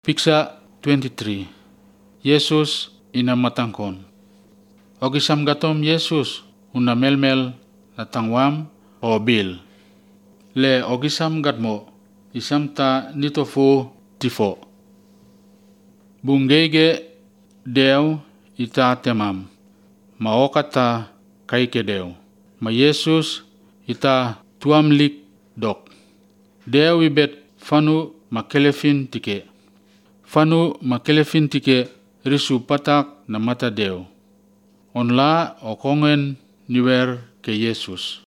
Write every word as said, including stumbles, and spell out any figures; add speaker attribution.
Speaker 1: Piksa twenty-three. Yesus ina matangkon. Ogisam gatom Yesus una melmel na tangwam o bil. Le ogisam gatmo isam ta nitofo tifo. Bungege deu ita temam. Maokata kaike deu. Ma Yesus ita tuamlik dok. Deu ibet fanu makelefin tike. Fanu makelefin tike risu patak na mata deu. Onla okongen niwer ke Yesus.